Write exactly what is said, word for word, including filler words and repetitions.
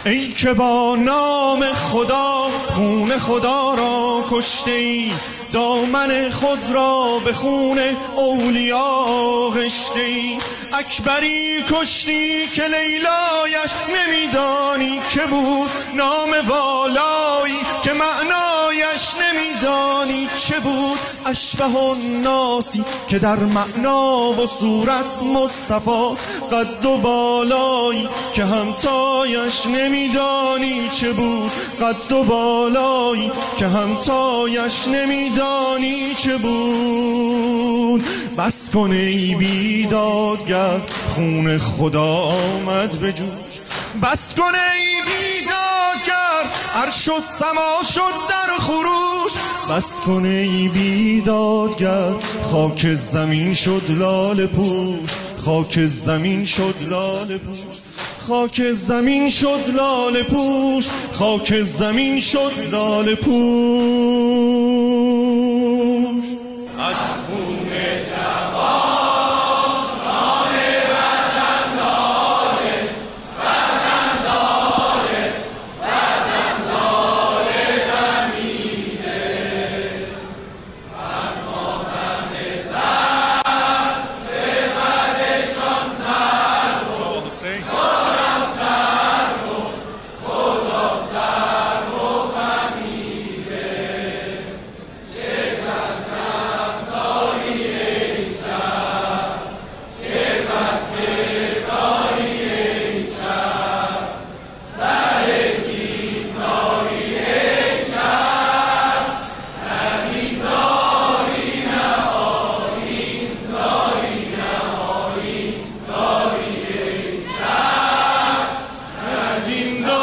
ای که با نام خدا خون خدا را کشته ای، دامن خود را به خون اولیا غشته ای. اکبری کشتی که لیلایش نمیدانی که بود، نام والایی که معنایش نمیدانی چه بود. اشبه الناسی که در معنا و صورت مصطفی، قد و بالایی که همتایش نمیدانی چه بود. قد و بالایی که همتایش نمیدانی چه بود. بس کن ای بیدادگر خون خدا آمد به جوش، بس کن ای بیدادگر عرش و سما شد در خروش. بس کن ای بیدادگر خاک زمین شد لاله پوش، خاک زمین شد لاله پوش، خاک زمین شد لاله پوش، خاک زمین شد لاله پوش. از خون جوان نان وطن داره، وطن داره، وطن داره دمیده. از ماتم سر به قدشان سر کن، خودم سر کن، خدا سر و خمیده. شکر رفتاری ای شب، شکر کرداری ای شب، سر کیمناری ای شب. نه دینداری نه آیین داری، نه آیین داری ای شب. نه دینداری